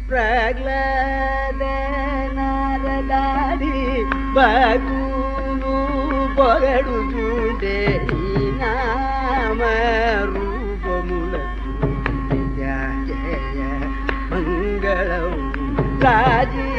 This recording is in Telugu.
ప్రగ్లదే నారదాడి భక్తులు పొగడుతుంటే ఈ నామ రూపములకు జయ మంగళం రాజీ